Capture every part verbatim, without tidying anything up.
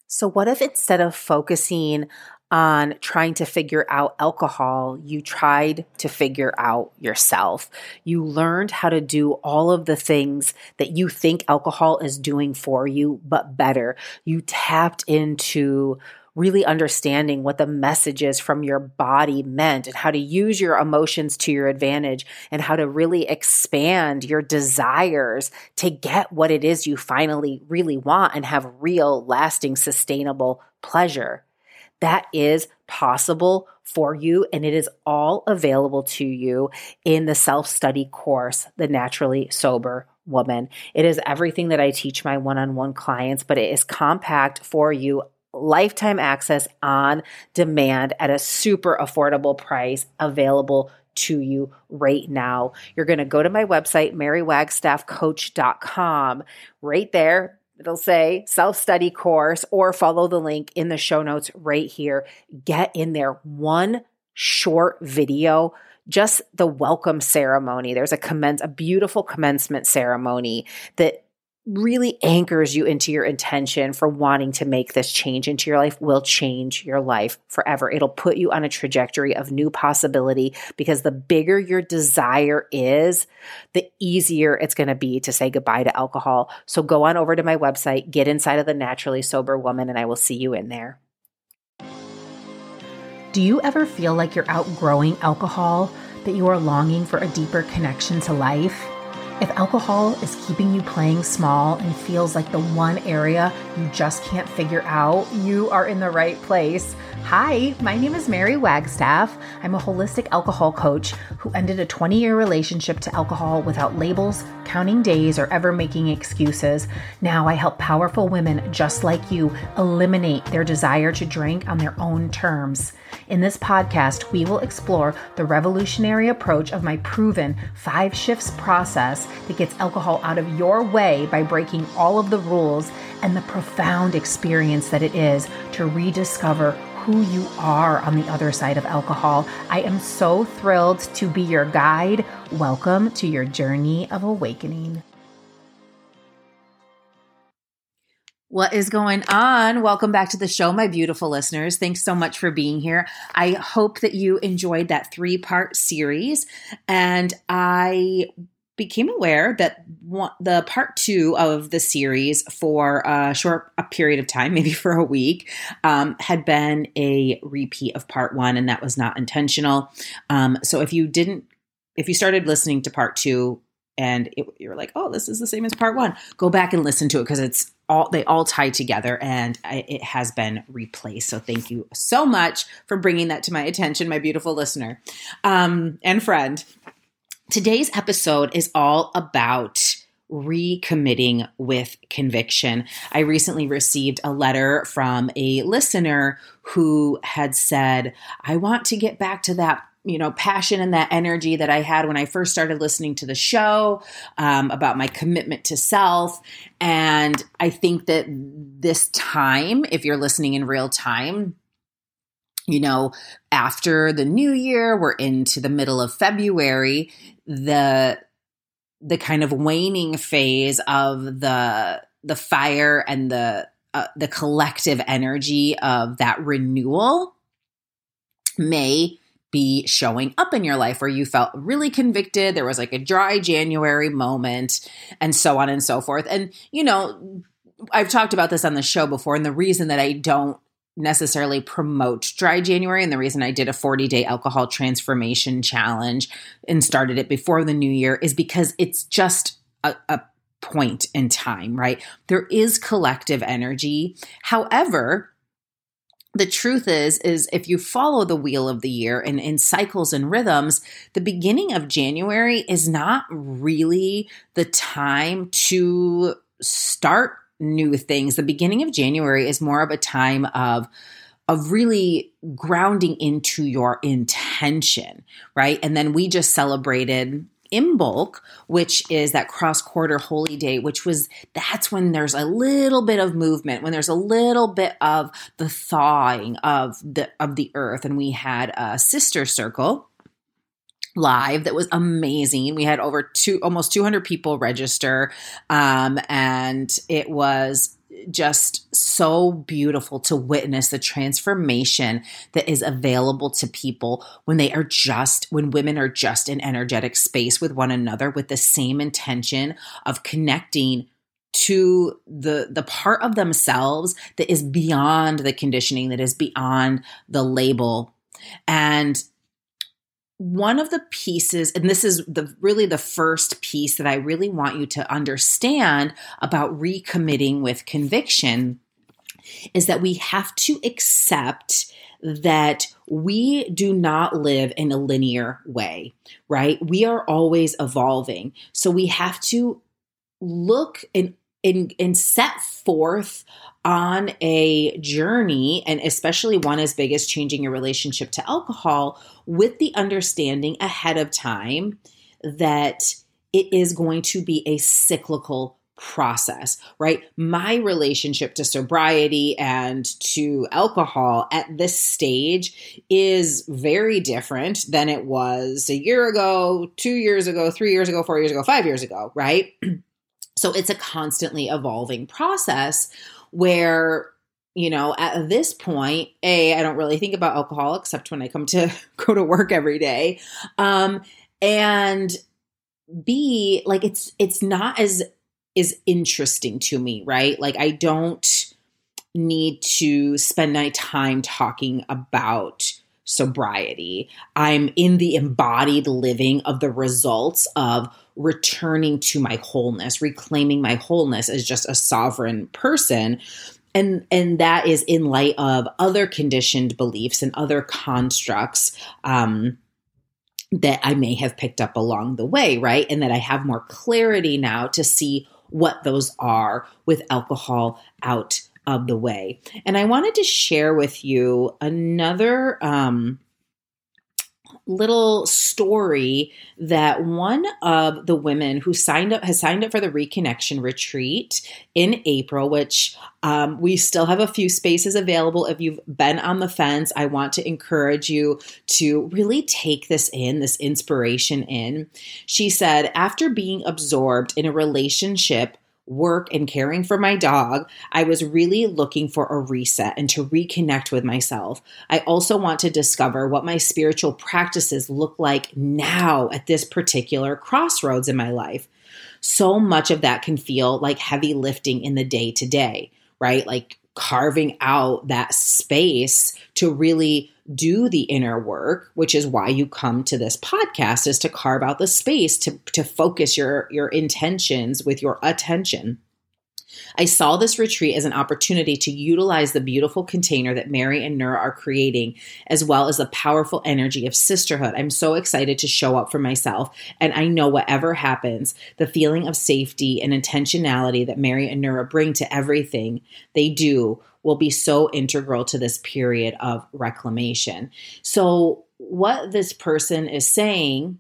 So what if instead of focusing on trying to figure out alcohol, you tried to figure out yourself? You learned how to do all of the things that you think alcohol is doing for you, but better. You tapped into really understanding what the messages from your body meant and how to use your emotions to your advantage and how to really expand your desires to get what it is you finally really want and have real, lasting, sustainable pleasure. That is possible for you, and it is all available to you in the self-study course, The Naturally Sober Woman. It is everything that I teach my one-on-one clients, but it is compact for you, lifetime access on demand at a super affordable price available to you right now. You're going to go to my website, mary wagstaff coach dot com. Right there, it'll say self-study course, or follow the link in the show notes right here. Get in there. One short video, just the welcome ceremony. There's a commence, a beautiful commencement ceremony that really anchors you into your intention for wanting to make this change into your life. Will change your life forever. It'll put you on a trajectory of new possibility, because the bigger your desire is, the easier it's going to be to say goodbye to alcohol. So go on over to my website, get inside of the Naturally Sober Woman, and I will see you in there. Do you ever feel like you're outgrowing alcohol, that you are longing for a deeper connection to life? If alcohol is keeping you playing small and feels like the one area you just can't figure out, you are in the right place. Hi, my name is Mary Wagstaff. I'm a holistic alcohol coach who ended a twenty-year relationship to alcohol without labels, counting days, or ever making excuses. Now I help powerful women just like you eliminate their desire to drink on their own terms. In this podcast, we will explore the revolutionary approach of my proven five shifts process that gets alcohol out of your way by breaking all of the rules, and the profound experience that it is to rediscover who you are on the other side of alcohol. I am so thrilled to be your guide. Welcome to your journey of awakening. What is going on? Welcome back to the show, my beautiful listeners. Thanks so much for being here. I hope that you enjoyed that three-part series, and I became aware that one, the part two of the series for a short a period of time, maybe for a week, um, had been a repeat of part one, and that was not intentional. Um, so if you didn't, if you started listening to part two and it, you're like, oh, this is the same as part one, go back and listen to it, because it's all, they all tie together, and I, it has been replaced. So thank you so much for bringing that to my attention, my beautiful listener um, and friend. Today's episode is all about recommitting with conviction. I recently received a letter from a listener who had said, I want to get back to that, you know, passion and that energy that I had when I first started listening to the show, um, about my commitment to self. And I think that this time, if you're listening in real time, you know, after the new year, we're into the middle of February, the the kind of waning phase of the the fire and the uh, the collective energy of that renewal may be showing up in your life, where you felt really convicted. There was like a dry January moment, and so on and so forth. And, you know, I've talked about this on the show before, and the reason that I don't necessarily promote dry January, and the reason I did a forty-day alcohol transformation challenge and started it before the new year, is because it's just a, a point in time, right? There is collective energy. However, the truth is, is if you follow the wheel of the year and in cycles and rhythms, the beginning of January is not really the time to start new things. The beginning of January is more of a time of, of really grounding into your intention, right? And then we just celebrated Imbolc, which is that cross-quarter holy day, which was, that's when there's a little bit of movement, when there's a little bit of the thawing of the, of the earth. And we had a sister circle live that was amazing. We had over two, almost two hundred people register. Um, and it was just so beautiful to witness the transformation that is available to people when they are just, when women are just in energetic space with one another with the same intention of connecting to the the part of themselves that is beyond the conditioning, that is beyond the label. And one of the pieces, and this is the really the first piece that I really want you to understand about recommitting with conviction, is that we have to accept that we do not live in a linear way, right? We are always evolving. So we have to look and and, and set forth on a journey, and especially one as big as changing your relationship to alcohol, with the understanding ahead of time that it is going to be a cyclical process, right? My relationship to sobriety and to alcohol at this stage is very different than it was a year ago, two years ago, three years ago, four years ago, five years ago, right? So it's a constantly evolving process where, you know, at this point, A, I don't really think about alcohol except when I come to go to work every day. Um, and B, like it's, it's not as, is interesting to me, right? Like I don't need to spend my time talking about sobriety. I'm in the embodied living of the results of returning to my wholeness, reclaiming my wholeness as just a sovereign person. And, and that is in light of other conditioned beliefs and other constructs um, that I may have picked up along the way, right? And that I have more clarity now to see what those are with alcohol out of the way. And I wanted to share with you another um, little story that one of the women who signed up has signed up for the Reconnection Retreat in April, which um, we still have a few spaces available. If you've been on the fence, I want to encourage you to really take this in, this inspiration in. She said, after being absorbed in a relationship, work, and caring for my dog, I was really looking for a reset and to reconnect with myself. I also want to discover what my spiritual practices look like now at this particular crossroads in my life. So much of that can feel like heavy lifting in the day to day, right? Like carving out that space to really do the inner work, which is why you come to this podcast, is to carve out the space to, to focus your, your intentions with your attention. I saw this retreat as an opportunity to utilize the beautiful container that Mary and Nura are creating, as well as the powerful energy of sisterhood. I'm so excited to show up for myself. And I know whatever happens, the feeling of safety and intentionality that Mary and Nura bring to everything they do will be so integral to this period of reclamation. So what this person is saying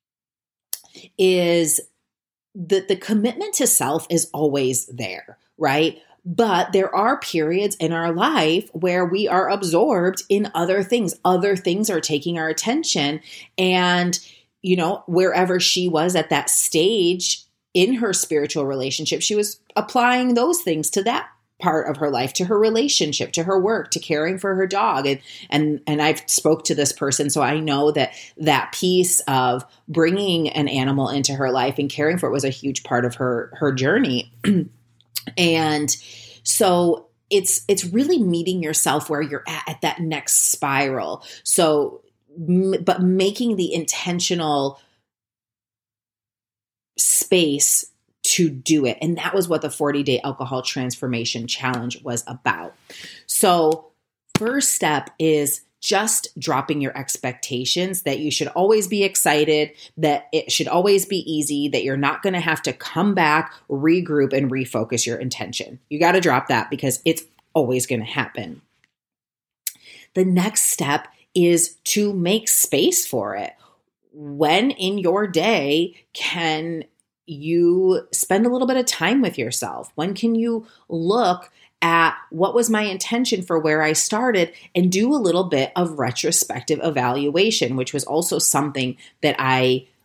is that the commitment to self is always there, right? But there are periods in our life where we are absorbed in other things. Other things are taking our attention. And, you know, wherever she was at that stage in her spiritual relationship, she was applying those things to that part of her life, to her relationship, to her work, to caring for her dog. And, and, and I've spoke to this person, so I know that that piece of bringing an animal into her life and caring for it was a huge part of her, her journey. And so it's, it's really meeting yourself where you're at, at that next spiral. So, but making the intentional space to do it. And that was what the forty-day alcohol transformation challenge was about. So first step is just dropping your expectations that you should always be excited, that it should always be easy, that you're not going to have to come back, regroup, and refocus your intention. You got to drop that because it's always going to happen. The next step is to make space for it. When in your day can you spend a little bit of time with yourself? When can you look at what was my intention for where I started and do a little bit of retrospective evaluation, which was also something that I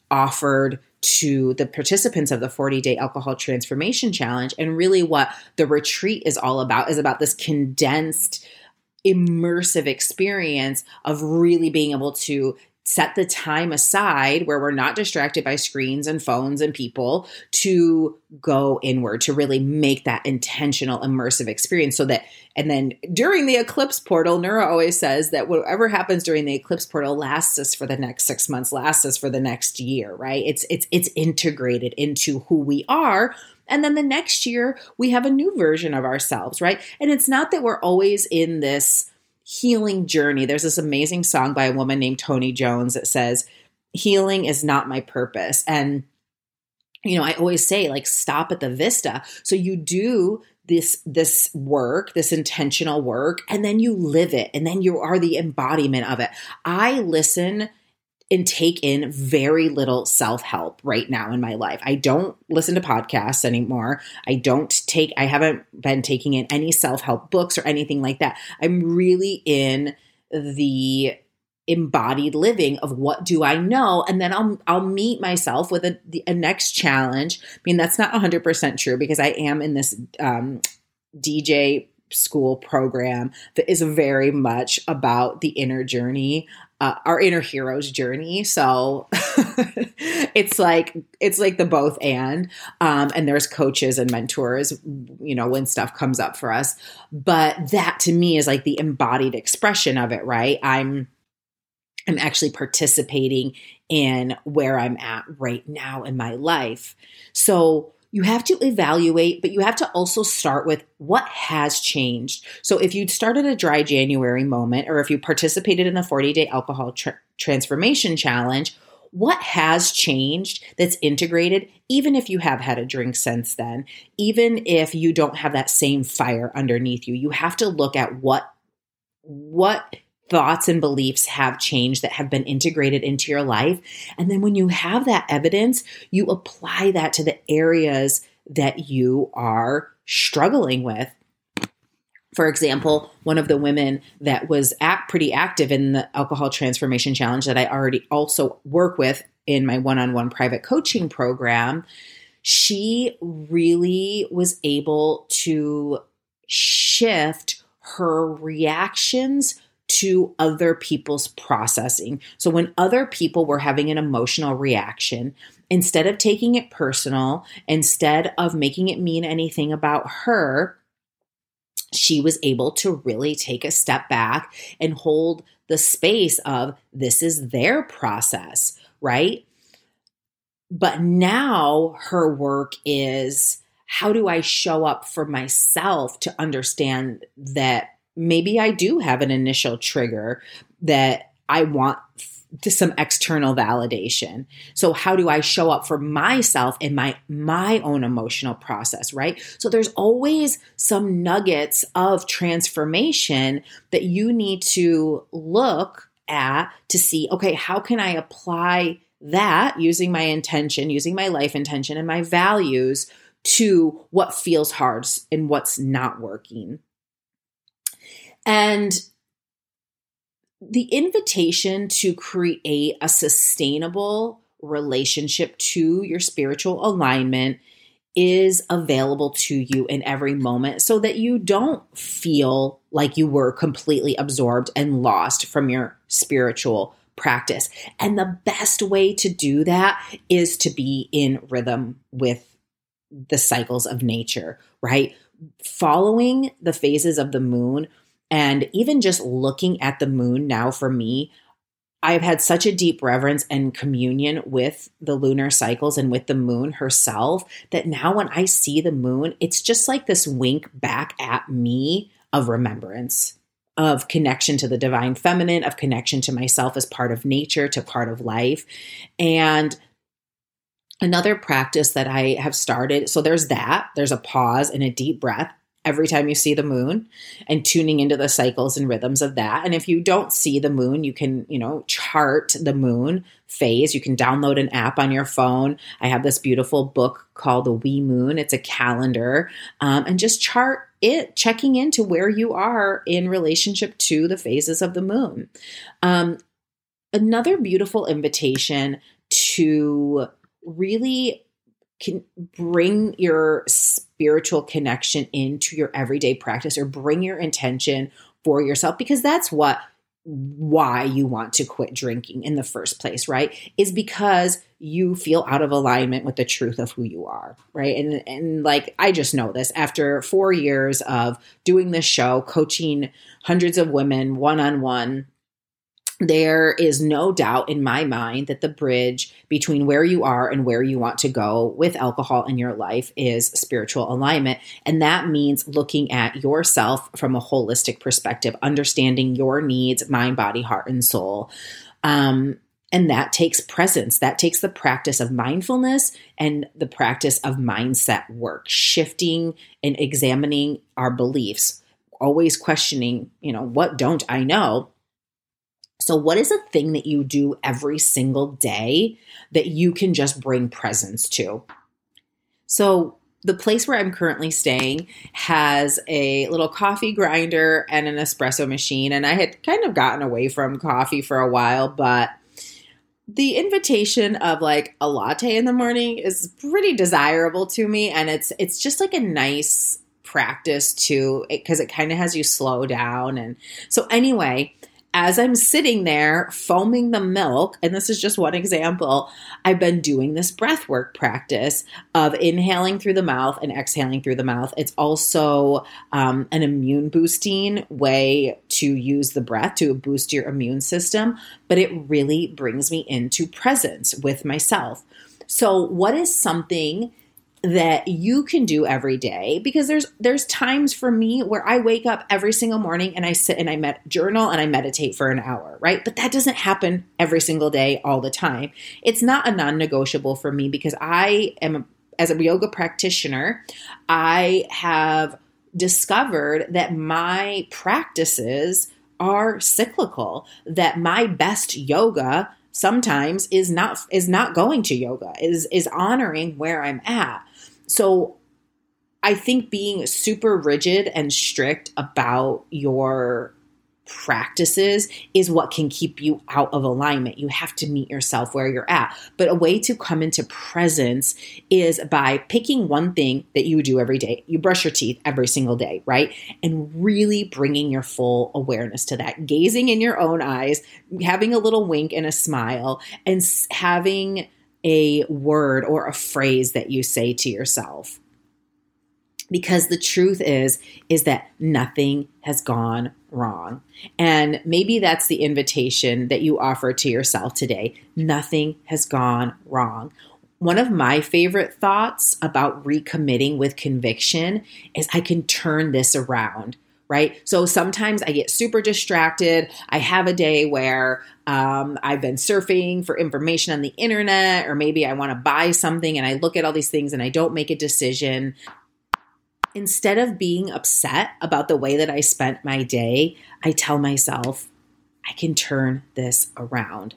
offered to the participants of the forty-day alcohol transformation challenge. And really what the retreat is all about is about this condensed, immersive experience of really being able to set the time aside where we're not distracted by screens and phones and people to go inward, to really make that intentional, immersive experience so that, and then during the eclipse portal, Nura always says that whatever happens during the eclipse portal lasts us for the next six months, lasts us for the next year, right? It's, it's, it's integrated into who we are. And then the next year we have a new version of ourselves, right? And it's not that we're always in this healing journey. There's this amazing song by a woman named Toni Jones that says, healing is not my purpose. And, you know, I always say, like, stop at the vista. So you do this, this work, this intentional work, and then you live it. And then you are the embodiment of it. I listen and take in very little self-help right now in my life. I don't listen to podcasts anymore. I don't take, I haven't been taking in any self-help books or anything like that. I'm really in the embodied living of what do I know? And then I'll, I'll meet myself with a, a next challenge. I mean, that's not one hundred percent true because I am in this um, D J school program that is very much about the inner journey, uh, our inner hero's journey. So it's like, it's like the both and, um, and there's coaches and mentors, you know, when stuff comes up for us, but that to me is like the embodied expression of it, right? I'm, I'm actually participating in where I'm at right now in my life. So you have to evaluate, but you have to also start with what has changed. So if you started a dry January moment, or if you participated in the forty-day alcohol tra- transformation challenge, what has changed that's integrated, even if you have had a drink since then, even if you don't have that same fire underneath you, you have to look at what, what thoughts and beliefs have changed that have been integrated into your life. And then when you have that evidence, you apply that to the areas that you are struggling with. For example, one of the women that was act pretty active in the alcohol transformation challenge that I already also work with in my one-on-one private coaching program, she really was able to shift her reactions to other people's processing. So when other people were having an emotional reaction, instead of taking it personal, instead of making it mean anything about her, she was able to really take a step back and hold the space of this is their process, right? But now her work is, how do I show up for myself to understand that maybe I do have an initial trigger that I want to some external validation. So how do I show up for myself in my, my own emotional process, right? So there's always some nuggets of transformation that you need to look at to see, okay, how can I apply that using my intention, using my life intention and my values to what feels hard and what's not working. And the invitation to create a sustainable relationship to your spiritual alignment is available to you in every moment so that you don't feel like you were completely absorbed and lost from your spiritual practice. And the best way to do that is to be in rhythm with the cycles of nature, right? Following the phases of the moon. And even just looking at the moon now for me, I've had such a deep reverence and communion with the lunar cycles and with the moon herself that now when I see the moon, it's just like this wink back at me of remembrance, of connection to the divine feminine, of connection to myself as part of nature, to part of life. And another practice that I have started, so there's that, there's a pause and a deep breath every time you see the moon and tuning into the cycles and rhythms of that. And if you don't see the moon, you can, you know, chart the moon phase. You can download an app on your phone. I have this beautiful book called The Wee Moon. It's a calendar, um, and just chart it, checking into where you are in relationship to the phases of the moon. Um, another beautiful invitation to really can bring your spiritual connection into your everyday practice, or bring your intention for yourself, because that's what why you want to quit drinking in the first place, right? Is because you feel out of alignment with the truth of who you are, right? And and like, I just know this after four years of doing this show, coaching hundreds of women one-on-one. There is no doubt in my mind that the bridge between where you are and where you want to go with alcohol in your life is spiritual alignment. And that means looking at yourself from a holistic perspective, understanding your needs, mind, body, heart, and soul. Um, and that takes presence. That takes the practice of mindfulness and the practice of mindset work, shifting and examining our beliefs, always questioning, you know, what don't I know? So what is a thing that you do every single day that you can just bring presence to? So the place where I'm currently staying has a little coffee grinder and an espresso machine. And I had kind of gotten away from coffee for a while, but the invitation of like a latte in the morning is pretty desirable to me. And it's it's just like a nice practice too, because it, it kind of has you slow down. And so anyway, as I'm sitting there foaming the milk, and this is just one example, I've been doing this breath work practice of inhaling through the mouth and exhaling through the mouth. It's also um, an immune boosting way to use the breath to boost your immune system, but it really brings me into presence with myself. So what is something that you can do every day? Because there's there's times for me where I wake up every single morning and I sit and I med- journal and I meditate for an hour, right? But that doesn't happen every single day all the time. It's not a non-negotiable for me because I am, as a yoga practitioner, I have discovered that my practices are cyclical, that my best yoga sometimes is not is not going to yoga, is is honoring where I'm at. So I think being super rigid and strict about your practices is what can keep you out of alignment. You have to meet yourself where you're at. But a way to come into presence is by picking one thing that you do every day. You brush your teeth every single day, right? And really bringing your full awareness to that, gazing in your own eyes, having a little wink and a smile, and having a word or a phrase that you say to yourself. Because the truth is, is that nothing has gone wrong. And maybe that's the invitation that you offer to yourself today. Nothing has gone wrong. One of my favorite thoughts about recommitting with conviction is I can turn this around, right? So sometimes I get super distracted. I have a day where um, I've been surfing for information on the internet, or maybe I want to buy something and I look at all these things and I don't make a decision. Instead of being upset about the way that I spent my day, I tell myself, I can turn this around.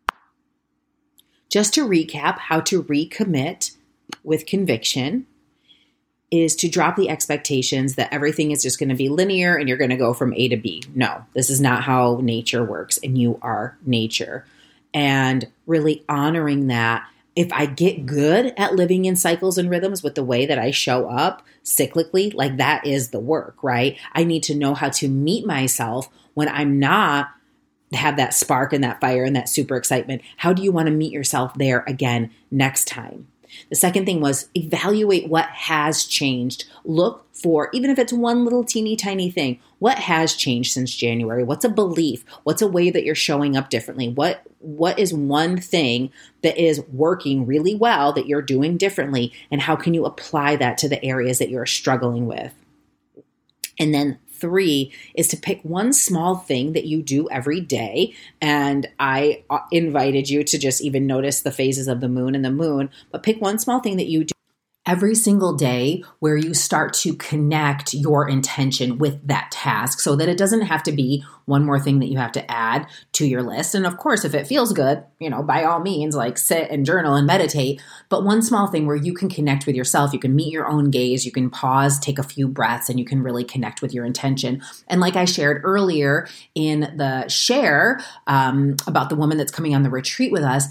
Just to recap, how to recommit with conviction is to drop the expectations that everything is just going to be linear and you're going to go from A to B. No, this is not how nature works, and you are nature. And really honoring that. If I get good at living in cycles and rhythms with the way that I show up cyclically, like that is the work, right? I need to know how to meet myself when I'm not have that spark and that fire and that super excitement. How do you want to meet yourself there again next time? The second thing was evaluate what has changed. Look for, even if it's one little teeny tiny thing, what has changed since January? What's a belief? What's a way that you're showing up differently? What What is one thing that is working really well that you're doing differently? And how can you apply that to the areas that you're struggling with? And then three is to pick one small thing that you do every day. And I invited you to just even notice the phases of the moon and the moon, but pick one small thing that you do every single day where you start to connect your intention with that task, so that it doesn't have to be one more thing that you have to add to your list. And of course, if it feels good, you know, by all means, like sit and journal and meditate, but one small thing where you can connect with yourself, you can meet your own gaze, you can pause, take a few breaths, and you can really connect with your intention. And like I shared earlier in the share um, about the woman that's coming on the retreat with us,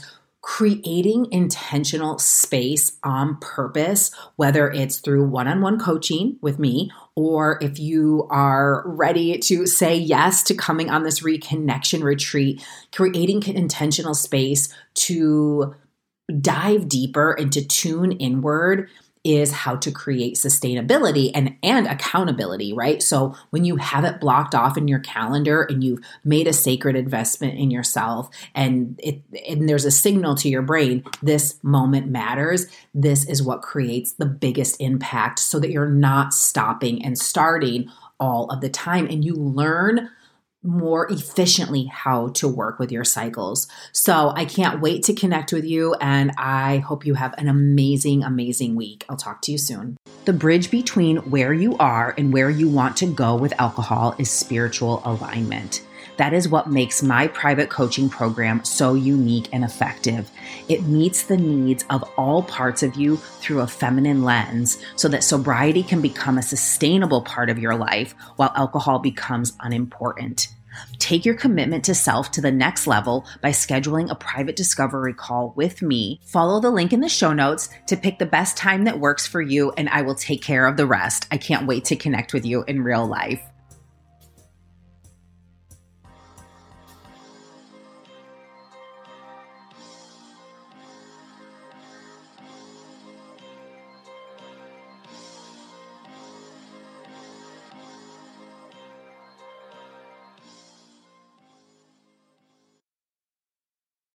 creating intentional space on purpose, whether it's through one-on-one coaching with me, or if you are ready to say yes to coming on this reconnection retreat, creating intentional space to dive deeper and to tune inward is how to create sustainability and, and accountability, right? So when you have it blocked off in your calendar and you've made a sacred investment in yourself and it, and there's a signal to your brain, this moment matters, this is what creates the biggest impact so that you're not stopping and starting all of the time and you learn more efficiently how to work with your cycles. So I can't wait to connect with you, and I hope you have an amazing, amazing week. I'll talk to you soon. The bridge between where you are and where you want to go with alcohol is spiritual alignment. That is what makes my private coaching program so unique and effective. It meets the needs of all parts of you through a feminine lens so that sobriety can become a sustainable part of your life while alcohol becomes unimportant. Take your commitment to self to the next level by scheduling a private discovery call with me. Follow the link in the show notes to pick the best time that works for you, and I will take care of the rest. I can't wait to connect with you in real life.